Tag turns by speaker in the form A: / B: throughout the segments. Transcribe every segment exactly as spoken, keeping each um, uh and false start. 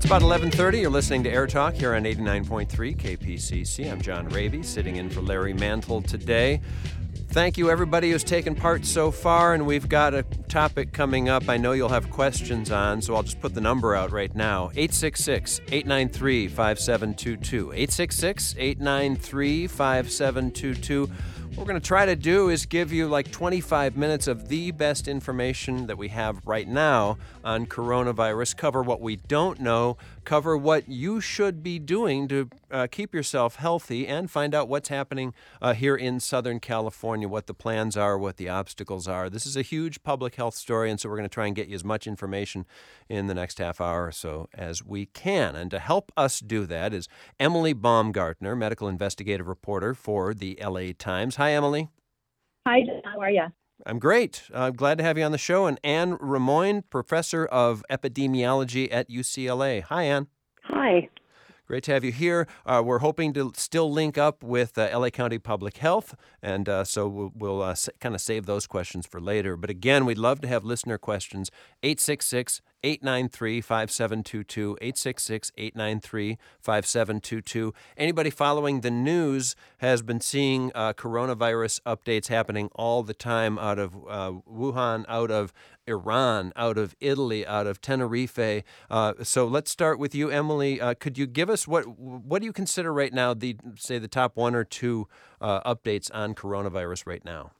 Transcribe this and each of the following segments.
A: About eleven thirty, you're listening to Air Talk here on eighty-nine point three K P C C. I'm John Raby, sitting in for Larry Mantle today. Thank you, everybody who's taken part so far, and we've got a topic coming up I know you'll have questions on, so I'll just put the number out right now. eight six six, eight nine three, five seven two two. eight six six, eight nine three, five seven two two. What we're going to try to do is give you like twenty-five minutes of the best information that we have right now on coronavirus, cover what we don't know, cover what you should be doing to uh, keep yourself healthy, and find out what's happening uh, here in Southern California, what the plans are, what the obstacles are. This is a huge public health story, and so we're going to try and get you as much information in the next half hour or so as we can. And to help us do that is Emily Baumgartner, medical investigative reporter for the L A Times. Hi, Emily.
B: Hi, how are you?
A: I'm great. I'm uh, glad to have you on the show. And Anne Rimoin, professor of epidemiology at U C L A. Hi, Anne.
B: Hi.
A: Great to have you here. Uh, we're hoping to still link up with uh, L A County Public Health, and uh, so we'll, we'll uh, s- kind of save those questions for later. But again, we'd love to have listener questions. eight six six, eight nine three, five seven two two, eight six six, eight nine three, five seven two two. Anybody following the news has been seeing uh, coronavirus updates happening all the time out of uh, Wuhan, out of Iran, out of Italy, out of Tenerife. Uh, so let's start with you, Emily. Uh, could you give us what what do you consider right now the say the top one or two uh, updates on coronavirus right now?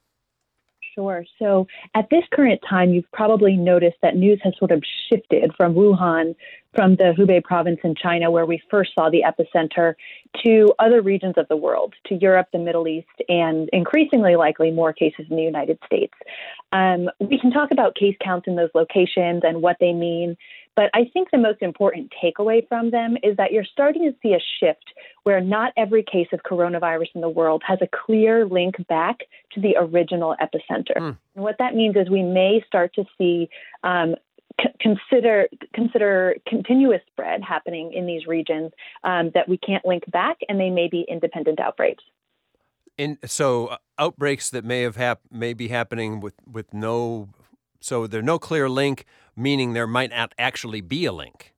B: Sure. So at this current time, you've probably noticed that news has sort of shifted from Wuhan, from the Hubei province in China, where we first saw the epicenter, to other regions of the world, to Europe, the Middle East, and increasingly likely more cases in the United States. Um, we can talk about case counts in those locations and what they mean, but I think the most important takeaway from them is that you're starting to see a shift where not every case of coronavirus in the world has a clear link back to the original epicenter. Mm. And what that means is we may start to see um, c- consider consider continuous spread happening in these regions um, that we can't link back, and they may be independent outbreaks.
A: In, so uh, outbreaks that may have hap- may be happening with, with no, so there's no clear link, meaning there might not actually be a link.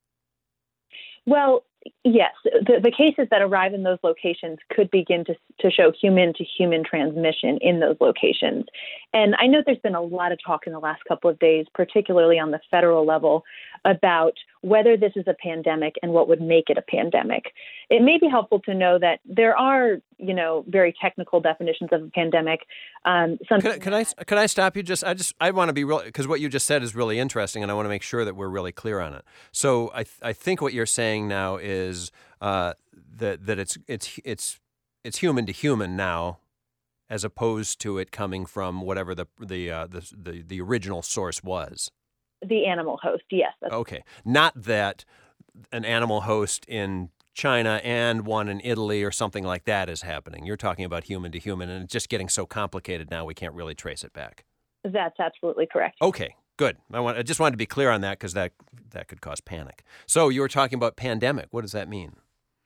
B: Well, yes, the, the cases that arrive in those locations could begin to, to show human-to-human transmission in those locations. And I know there's been a lot of talk in the last couple of days, particularly on the federal level, about whether this is a pandemic and what would make it a pandemic. It may be helpful to know that there are, you know, very technical definitions of a pandemic. Um,
A: can, I, can I can I stop you? Just I just I want to be real, because what you just said is really interesting, and I want to make sure that we're really clear on it. So I th- I think what you're saying now is uh, that that it's it's it's it's human to human now, as opposed to it coming from whatever the the uh, the, the the original source was.
B: The animal host, yes. That's
A: okay, not that an animal host in China and one in Italy or something like that is happening. You're talking about human to human, and it's just getting so complicated now we can't really trace it back.
B: That's absolutely correct.
A: Okay, good. I want I just wanted to be clear on that, because that that could cause panic. So you were talking about pandemic. What does that mean?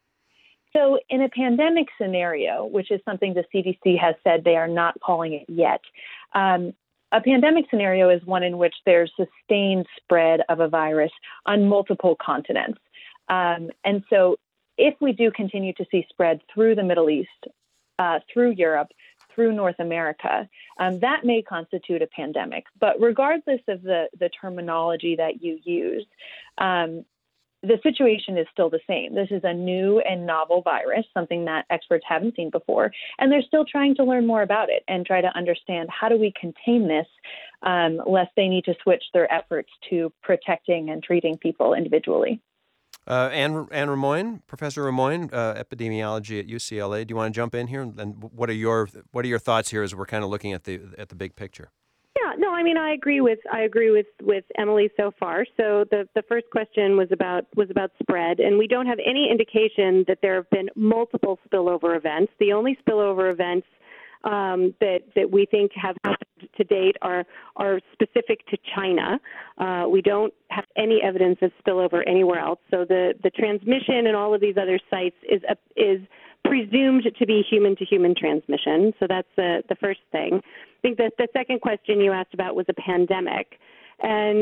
B: So in a pandemic scenario, which is something the C D C has said they are not calling it yet, um, a pandemic scenario is one in which there's sustained spread of a virus on multiple continents. Um, and so if we do continue to see spread through the Middle East, uh, through Europe, through North America, um, that may constitute a pandemic. But regardless of the, the terminology that you use, um, the situation is still the same. This is a new and novel virus, something that experts haven't seen before, and they're still trying to learn more about it and try to understand how do we contain this, um, lest they need to switch their efforts to protecting and treating people individually.
A: Uh, Anne, Anne Rimoin, Professor Rimoin, uh, epidemiology at U C L A. Do you want to jump in here? And what are your what are your thoughts here as we're kind of looking at the at the big picture?
C: Yeah, no, I mean, I agree with I agree with, with Emily so far. So the, the first question was about was about spread, and we don't have any indication that there have been multiple spillover events. The only spillover events um, that that we think have happened to date are are specific to China. Uh, we don't have any evidence of spillover anywhere else. So the, the transmission in all of these other sites is a, is presumed to be human-to-human transmission. So that's the, the first thing. I think that the second question you asked about was a pandemic. And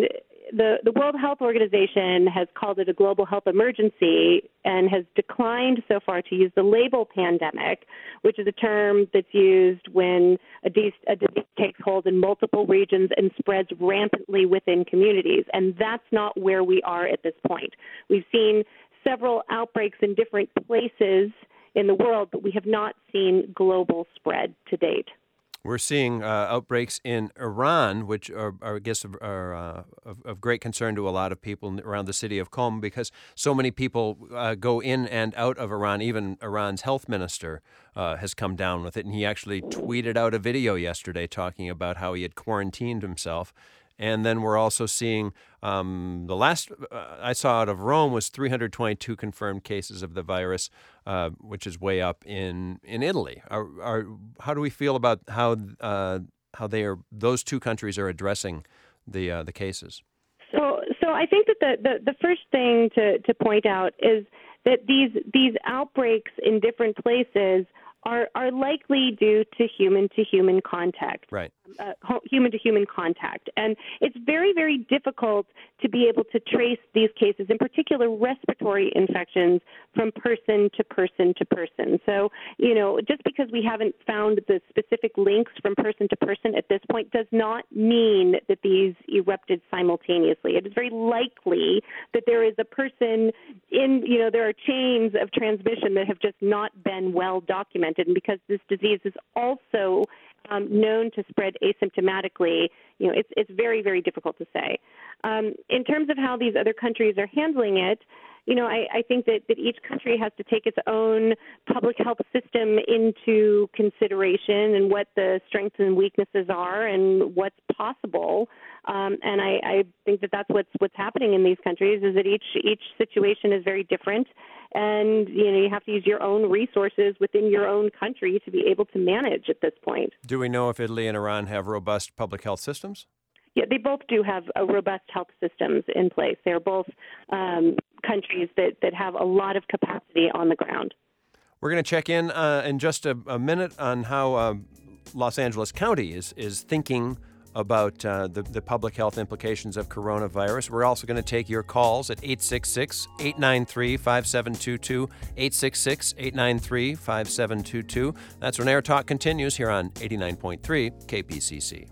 C: the, the World Health Organization has called it a global health emergency and has declined so far to use the label pandemic, which is a term that's used when a, de- a disease takes hold in multiple regions and spreads rampantly within communities. And that's not where we are at this point. We've seen several outbreaks in different places in the world, but we have not seen global spread to date.
A: We're seeing uh, outbreaks in Iran, which are, are I guess, are uh, of, of great concern to a lot of people around the city of Qom, because so many people uh, go in and out of Iran. Even Iran's health minister uh, has come down with it, and he actually tweeted out a video yesterday talking about how he had quarantined himself. And then we're also seeing um, the last uh, I saw out of Rome was three hundred twenty-two confirmed cases of the virus, uh, which is way up in, in Italy. Are, are, how do we feel about how uh, how they are those two countries are addressing the uh, the cases?
C: So, so I think that the, the, the first thing to, to point out is that these these outbreaks in different places are are likely due to human-to-human contact,
A: right?
C: Uh, human-to-human contact. And it's very, very difficult to be able to trace these cases, in particular respiratory infections, from person to person to person. So, you know, just because we haven't found the specific links from person to person at this point does not mean that these erupted simultaneously. It is very likely that there is a person in, you know, there are chains of transmission that have just not been well documented. And because this disease is also um, known to spread asymptomatically, you know, it's it's very, very difficult to say. Um, in terms of how these other countries are handling it, you know, I, I think that, that each country has to take its own public health system into consideration and what the strengths and weaknesses are and what's possible. Um, and I, I think that that's what's what's happening in these countries is that each each situation is very different, and you know you have to use your own resources within your own country to be able to manage at this point.
A: Do we know if Italy and Iran have robust public health systems?
C: Yeah, they both do have a robust health systems in place. They're both um, countries that, that have a lot of capacity on the ground.
A: We're going to check in uh, in just a, a minute on how uh, Los Angeles County is is thinking about uh, the, the public health implications of coronavirus. We're also going to take your calls at eight six six, eight nine three, five seven two two, eight six six, eight nine three, five seven two two. That's when Air Talk continues here on eighty-nine point three K P C C.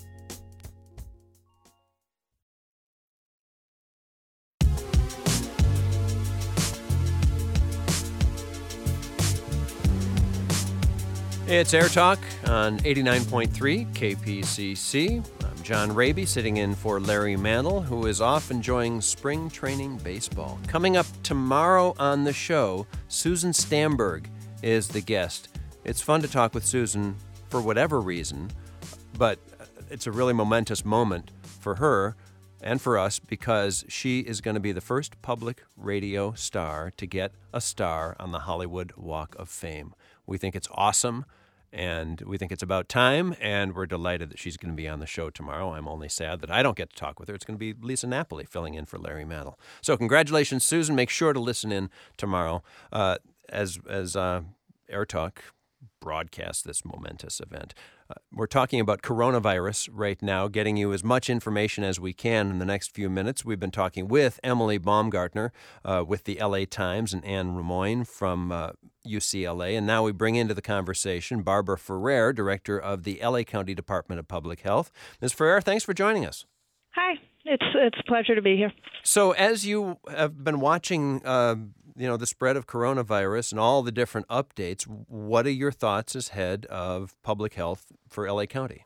A: It's Air Talk on eighty-nine point three K P C C. I'm John Raby, sitting in for Larry Mantle, who is off enjoying spring training baseball. Coming up tomorrow on the show, Susan Stamberg is the guest. It's fun to talk with Susan for whatever reason, but it's a really momentous moment for her and for us because she is going to be the first public radio star to get a star on the Hollywood Walk of Fame. We think it's awesome, and we think it's about time, and we're delighted that she's going to be on the show tomorrow. I'm only sad that I don't get to talk with her. It's going to be Lisa Napoli filling in for Larry Mantle. So congratulations, Susan. Make sure to listen in tomorrow uh, as, as uh, Air Talk broadcasts this momentous event. Uh, we're talking about coronavirus right now, getting you as much information as we can in the next few minutes. We've been talking with Emily Baumgartner uh, with the L A Times and Anne Ramoyne from uh, U C L A. And now we bring into the conversation Barbara Ferrer, director of the L A County Department of Public Health. Miz Ferrer, thanks for joining us.
D: Hi, it's it's a pleasure to be here.
A: So as you have been watching uh, you know, the spread of coronavirus and all the different updates, what are your thoughts as head of public health for L A County?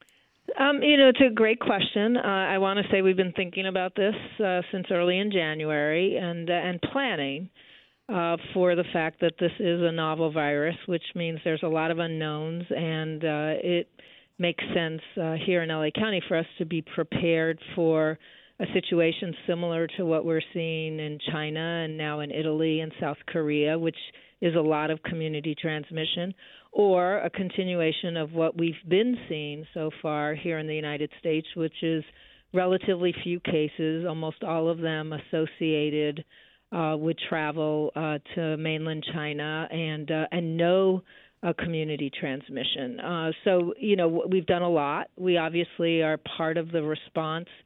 D: Um, you know, it's a great question. Uh, I want to say we've been thinking about this uh, since early in January and uh, and planning uh, for the fact that this is a novel virus, which means there's a lot of unknowns, and uh, it makes sense uh, here in L A County for us to be prepared for a situation similar to what we're seeing in China and now in Italy and South Korea, which is a lot of community transmission, or a continuation of what we've been seeing so far here in the United States, which is relatively few cases, almost all of them associated uh, with travel uh, to mainland China, and uh, and no uh, community transmission. Uh, so, you know, we've done a lot. We obviously are part of the response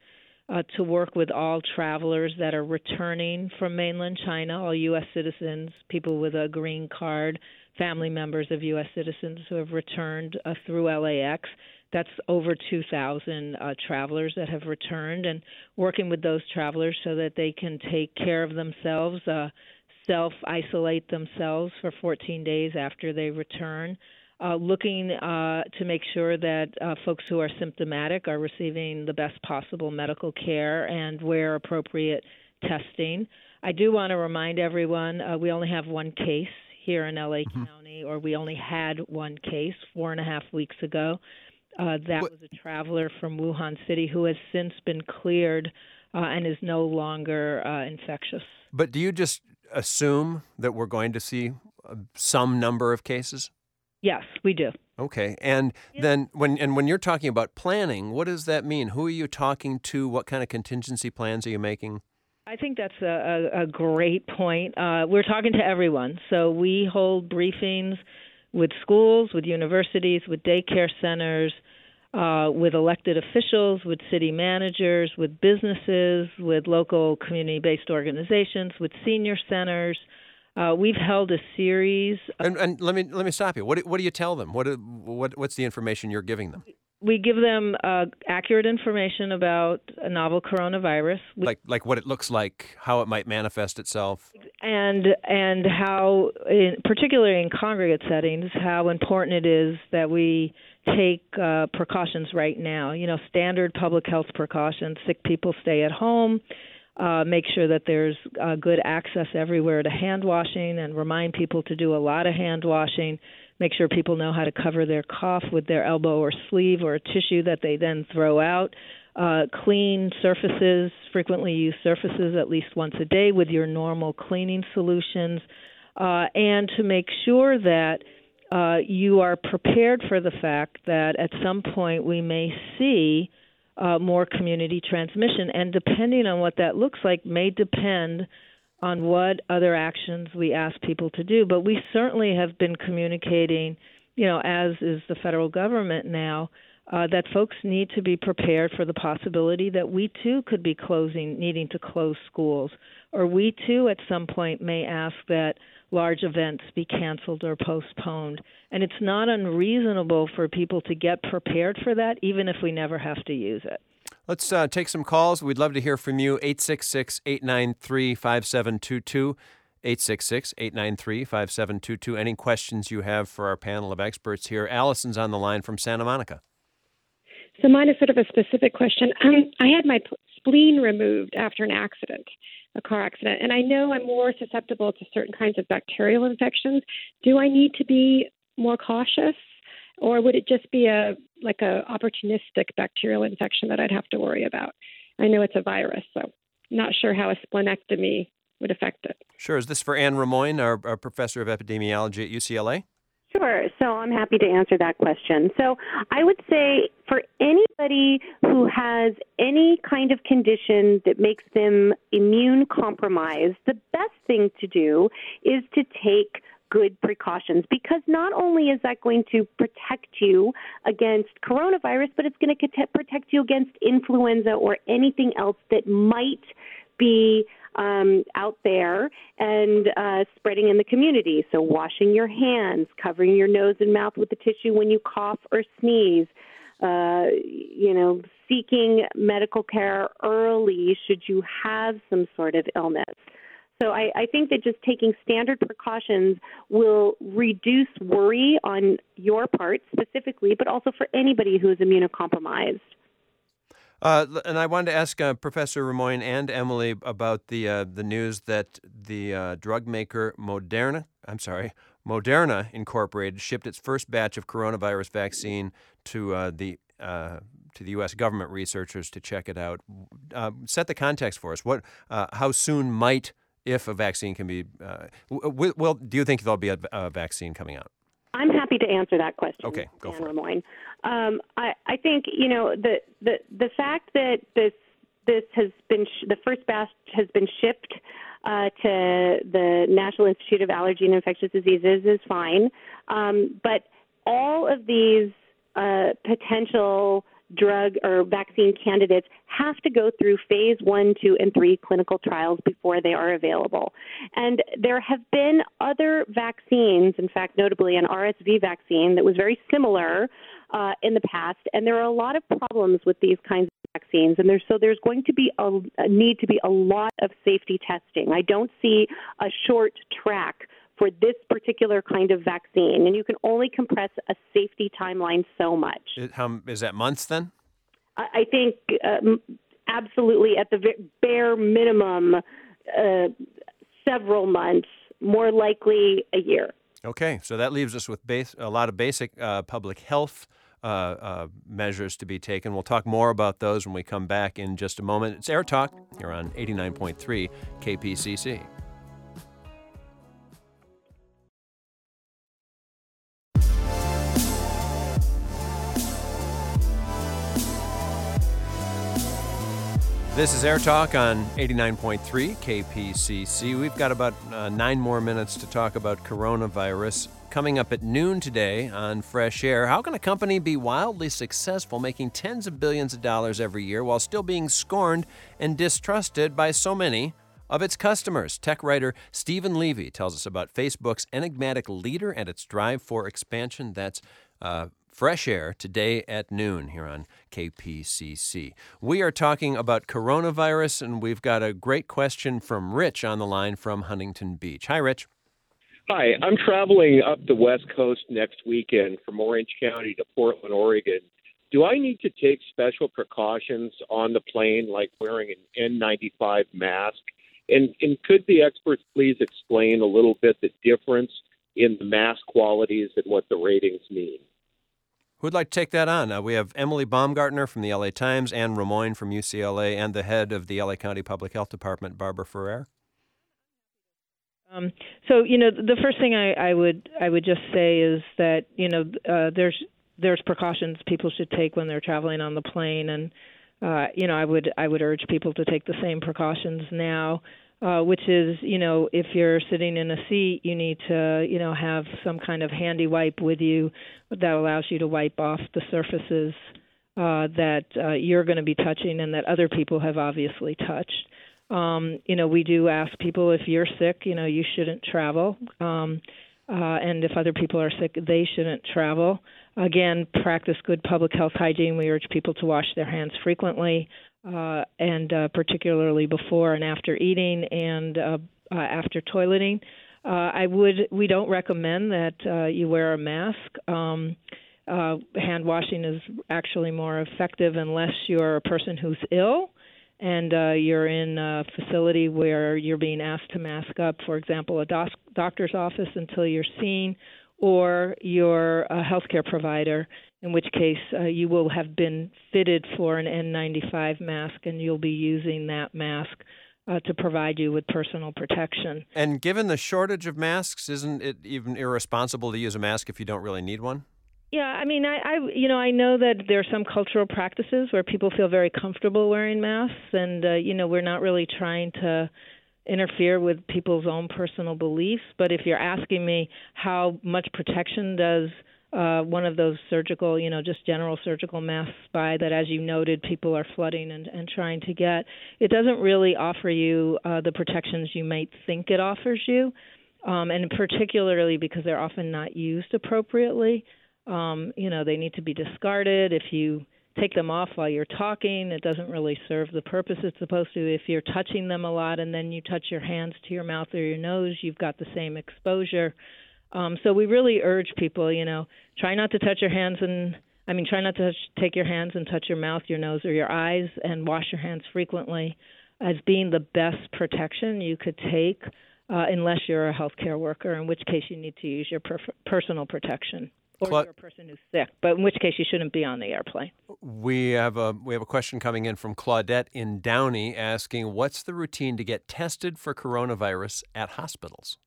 D: uh, to work with all travelers that are returning from mainland China, all U S citizens, people with a green card, family members of U S citizens who have returned uh, through L A X. That's over two thousand uh, travelers that have returned, and working with those travelers so that they can take care of themselves, uh, self-isolate themselves for fourteen days after they return, uh, looking uh, to make sure that uh, folks who are symptomatic are receiving the best possible medical care and where appropriate testing. I do want to remind everyone uh, we only have one case here in L A mm-hmm. County, or we only had one case four and a half weeks ago. Uh, that was a traveler from Wuhan City who has since been cleared uh, and is no longer uh, infectious.
A: But do you just assume that we're going to see some number of cases?
D: Yes, we do.
A: Okay. And yeah. then when and when you're talking about planning, what does that mean? Who are you talking to? What kind of contingency plans are you making?
D: I think that's a, a, a great point. Uh, we're talking to everyone. So we hold briefings with schools, with universities, with daycare centers, uh, with elected officials, with city managers, with businesses, with local community-based organizations, with senior centers. Uh, we've held a series. Of
A: and, and let me let me stop you. What what do you tell them? What what what's the information you're giving them?
D: We give them uh, accurate information about a novel coronavirus. We,
A: like like what it looks like, how it might manifest itself.
D: And and how, in, particularly in congregate settings, how important it is that we take uh, precautions right now. You know, standard public health precautions. Sick people stay at home. Uh, make sure that there's uh, good access everywhere to hand washing, and remind people to do a lot of hand washing. Make sure people know how to cover their cough with their elbow or sleeve or a tissue that they then throw out. Uh, clean surfaces, frequently used surfaces at least once a day with your normal cleaning solutions. Uh, and to make sure that uh, you are prepared for the fact that at some point we may see uh, more community transmission. And depending on what that looks like may depend on what other actions we ask people to do. But we certainly have been communicating, you know, as is the federal government now, uh, that folks need to be prepared for the possibility that we too could be closing, needing to close schools, or we too at some point may ask that large events be canceled or postponed. And it's not unreasonable for people to get prepared for that, even if we never have to use it.
A: Let's uh, take some calls. We'd love to hear from you. eight six six, eight nine three, five seven two two. eight six six, eight nine three, five seven two two. Any questions you have for our panel of experts here? Allison's on the line from Santa Monica.
E: So mine is sort of a specific question. Um, I had my spleen removed after an accident, a car accident, and I know I'm more susceptible to certain kinds of bacterial infections. Do I need to be more cautious? Or would it just be a like a opportunistic bacterial infection that I'd have to worry about? I know it's a virus, so not sure how a splenectomy would affect it.
A: Sure. Is this for Anne Rimoin, our, our professor of epidemiology at U C L A?
C: Sure. So I'm happy to answer that question. So I would say for anybody who has any kind of condition that makes them immune compromised, the best thing to do is to take good precautions, because not only is that going to protect you against coronavirus, but it's going to protect you against influenza or anything else that might be um, out there and uh, spreading in the community. So washing your hands, covering your nose and mouth with the tissue when you cough or sneeze, uh, you know, seeking medical care early should you have some sort of illness. So I, I think that just taking standard precautions will reduce worry on your part specifically, but also for anybody who is immunocompromised.
A: Uh, and I wanted to ask uh, Professor Rimoin and Emily about the uh, the news that the uh, drug maker Moderna, I'm sorry, Moderna Incorporated shipped its first batch of coronavirus vaccine to uh, the uh, to the U S government researchers to check it out. Uh, set the context for us. What, uh, how soon might, if a vaccine can be, uh, w- well, do you think there'll be a, a vaccine coming out?
C: I'm happy to answer that question.
A: Okay, go for
C: Anne Rimoin. Um, I, I think you know the, the the fact that this this has been sh- the first batch has been shipped uh, to the National Institute of Allergy and Infectious Diseases is fine, um, but all of these uh, potential drug or vaccine candidates have to go through phase one, two, and three clinical trials before they are available. And there have been other vaccines, in fact, notably an R S V vaccine that was very similar uh, in the past, and there are a lot of problems with these kinds of vaccines, and there's, so there's going to be a, a need to be a lot of safety testing. I don't see a short track for this particular kind of vaccine, and you can only compress a safety timeline so much.
A: It, how, is that months then?
C: I, I think um, absolutely at the bare minimum, uh, several months, more likely a year.
A: Okay, so that leaves us with base, a lot of basic uh, public health uh, uh, measures to be taken. We'll talk more about those when we come back in just a moment. It's Air Talk here on eighty-nine point three K P C C. This is Air Talk on eighty-nine point three K P C C. We've got about uh, nine more minutes to talk about coronavirus. Coming up at noon today on Fresh Air, how can a company be wildly successful, making tens of billions of dollars every year while still being scorned and distrusted by so many of its customers? Tech writer Stephen Levy tells us about Facebook's enigmatic leader and its drive for expansion. That's uh, Fresh Air today at noon here on K P C C. We are talking about coronavirus, and we've got a great question from Rich on the line from Huntington Beach. Hi, Rich.
F: Hi, I'm traveling up the West Coast next weekend from Orange County to Portland, Oregon. Do I need to take special precautions on the plane, like wearing an N ninety-five mask? And, and could the experts please explain a little bit the difference in the mask qualities and what the ratings mean?
A: Who'd like to take that on? Uh, we have Emily Baumgartner from the L A Times, Anne Ramoyne from U C L A, and the head of the L A County Public Health Department, Barbara Ferrer.
D: Um, so, you know, the first thing I, I would I would just say is that, you know, uh, there's there's precautions people should take when they're traveling on the plane, and uh, you know, I would I would urge people to take the same precautions now. Uh, which is, you know, if you're sitting in a seat, you need to, you know, have some kind of handy wipe with you that allows you to wipe off the surfaces uh, that uh, you're going to be touching and that other people have obviously touched. Um, you know, we do ask people, if you're sick, you know, you shouldn't travel. Um, uh, and if other people are sick, they shouldn't travel. Again, practice good public health hygiene. We urge people to wash their hands frequently. Uh, and uh, particularly before and after eating and uh, uh, after toileting. Uh, I would. We don't recommend that uh, you wear a mask. Um, uh, hand washing is actually more effective unless you're a person who's ill and uh, you're in a facility where you're being asked to mask up, for example, a doc- doctor's office until you're seen, or you're a healthcare provider, in which case uh, you will have been fitted for an N ninety-five mask, and you'll be using that mask uh, to provide you with personal protection.
A: And given the shortage of masks, isn't it even irresponsible to use a mask if you don't really need one?
D: Yeah, I mean, I, I you know, I know that there are some cultural practices where people feel very comfortable wearing masks, and, uh, you know, we're not really trying to interfere with people's own personal beliefs. But if you're asking me how much protection does uh, one of those surgical, you know, just general surgical masks buy that, as you noted, people are flooding and, and trying to get, it doesn't really offer you uh, the protections you might think it offers you, um, and particularly because they're often not used appropriately. Um, you know, they need to be discarded. If you take them off while you're talking, it doesn't really serve the purpose it's supposed to. If you're touching them a lot and then you touch your hands to your mouth or your nose, you've got the same exposure. Um, so we really urge people, you know, try not to touch your hands and, I mean, try not to touch, take your hands and touch your mouth, your nose, or your eyes, and wash your hands frequently as being the best protection you could take, uh, unless you're a healthcare worker, in which case you need to use your per- personal protection. Or
A: Cla-
D: you're a person who's sick, but in which case you shouldn't be on the airplane.
A: We have a we have a question coming in from Claudette in Downey asking, what's the routine to get tested for coronavirus at hospitals?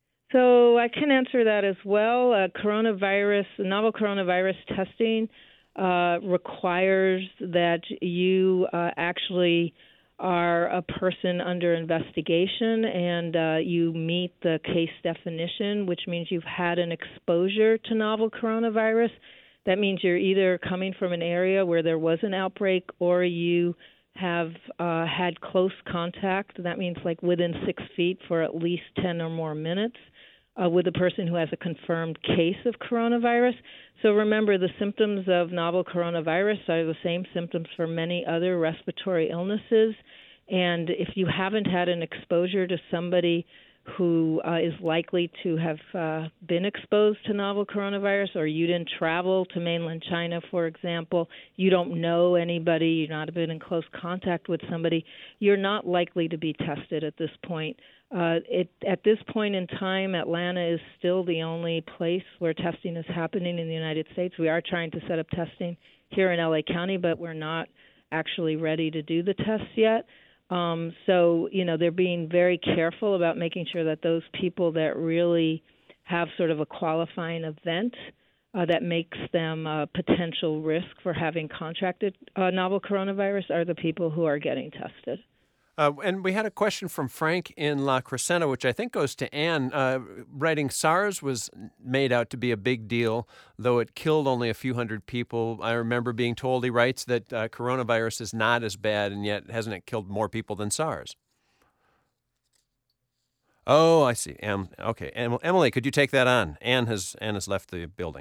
D: So I can answer that as well. Uh, coronavirus, novel coronavirus testing uh, requires that you uh, actually are a person under investigation and uh, you meet the case definition, which means you've had an exposure to novel coronavirus That means you're either coming from an area where there was an outbreak or you have uh, had close contact. That means like within six feet for at least ten or more minutes uh, with a person who has a confirmed case of coronavirus. So remember, the symptoms of novel coronavirus are the same symptoms for many other respiratory illnesses. And if you haven't had an exposure to somebody who uh, is likely to have uh, been exposed to novel coronavirus, or you didn't travel to mainland China, for example, you don't know anybody, you've not been in close contact with somebody, you're not likely to be tested at this point. Uh, it, at this point in time, Atlanta is still the only place where testing is happening in the United States. We are trying to set up testing here in L A County, but we're not actually ready to do the tests yet. Um, so, you know, they're being very careful about making sure that those people that really have sort of a qualifying event uh, that makes them a potential risk for having contracted uh, novel coronavirus are the people who are getting tested.
A: Uh, and we had a question from Frank in La Crescenta, which I think goes to Anne, uh, writing SARS was made out to be a big deal, though it killed only a few hundred people. I remember being told, he writes, that uh, coronavirus is not as bad, and yet hasn't it killed more people than SARS? Oh, I see. Um, okay. Emily, could you take that on? Anne has, Anne has left the building.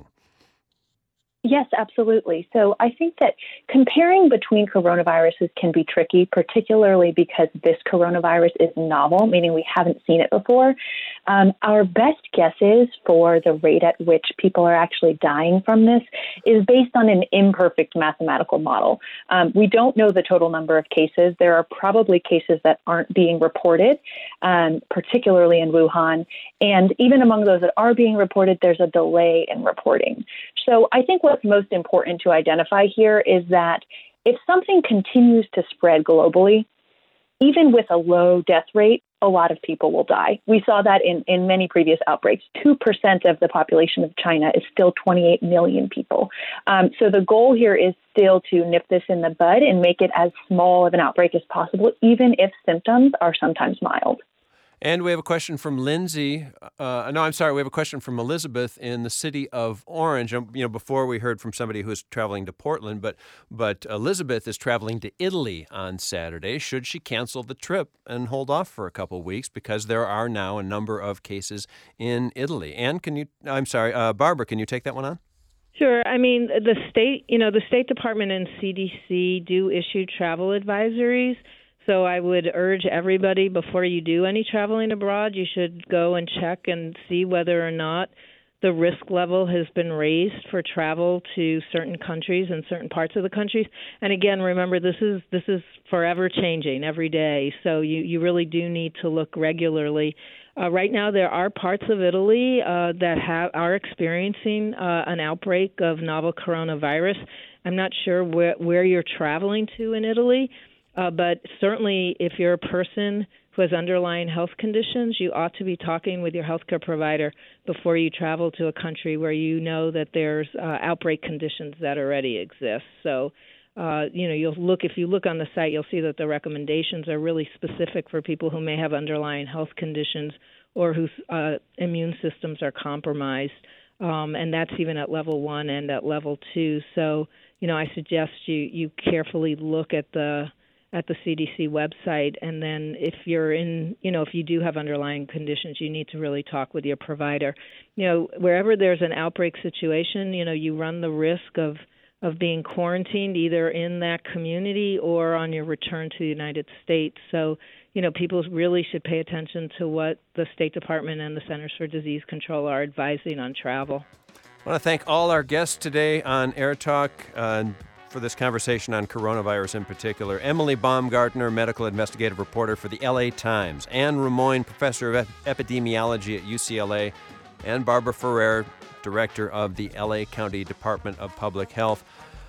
B: Yes, absolutely. So I think that comparing between coronaviruses can be tricky, particularly because this coronavirus is novel, meaning we haven't seen it before. Um, our best guesses for the rate at which people are actually dying from this is based on an imperfect mathematical model. Um, we don't know the total number of cases. There are probably cases that aren't being reported, um, particularly in Wuhan. And even among those that are being reported, there's a delay in reporting. So I think what's most important to identify here is that if something continues to spread globally, even with a low death rate, a lot of people will die. We saw that in, in many previous outbreaks. two percent of the population of China is still twenty-eight million people. Um, so the goal here is still to nip this in the bud and make it as small of an outbreak as possible, even if symptoms are sometimes mild.
A: And we have a question from Lindsay. Uh, no, I'm sorry. We have a question from Elizabeth in the city of Orange. Um, you know, before we heard from somebody who's traveling to Portland, but but Elizabeth is traveling to Italy on Saturday. Should she cancel the trip and hold off for a couple of weeks because there are now a number of cases in Italy? Anne, can you? I'm sorry, uh, Barbara, can you take that one on?
D: Sure. I mean, the state, you know, the State Department and C D C do issue travel advisories. So I would urge everybody, before you do any traveling abroad, you should go and check and see whether or not the risk level has been raised for travel to certain countries and certain parts of the countries. And again, remember, this is this is forever changing every day. So you, you really do need to look regularly. Uh, right now, there are parts of Italy uh, that have are experiencing uh, an outbreak of novel coronavirus. I'm not sure where, where you're traveling to in Italy. Uh, but certainly, if you're a person who has underlying health conditions, you ought to be talking with your healthcare provider before you travel to a country where you know that there's uh, outbreak conditions that already exist. So, uh, you know, you'll look if you look on the site, you'll see that the recommendations are really specific for people who may have underlying health conditions or whose uh, immune systems are compromised, um, and that's even at level one and at level two. So, you know, I suggest you you carefully look at the at the C D C website, and then if you're in, you know, if you do have underlying conditions, you need to really talk with your provider. You know, wherever there's an outbreak situation, you know, you run the risk of, of being quarantined either in that community or on your return to the United States. So, you know, people really should pay attention to what the State Department and the Centers for Disease Control are advising on travel.
A: I want to thank all our guests today on Air Talk. Uh, for this conversation on coronavirus in particular. Emily Baumgartner, medical investigative reporter for the L A Times. Anne Rimoin, professor of epidemiology at U C L A. And Barbara Ferrer, director of the L A County Department of Public Health.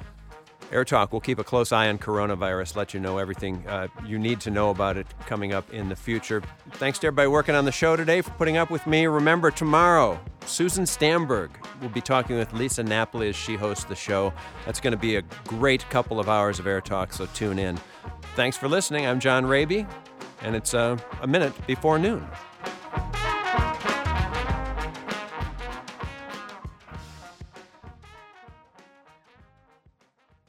A: Air Talk will keep a close eye on coronavirus, let you know everything uh, you need to know about it coming up in the future. Thanks to everybody working on the show today for putting up with me. Remember, tomorrow, Susan Stamberg will be talking with Lisa Napoli as she hosts the show. That's going to be a great couple of hours of Air Talk, so tune in. Thanks for listening. I'm John Raby, and it's uh, a minute before noon.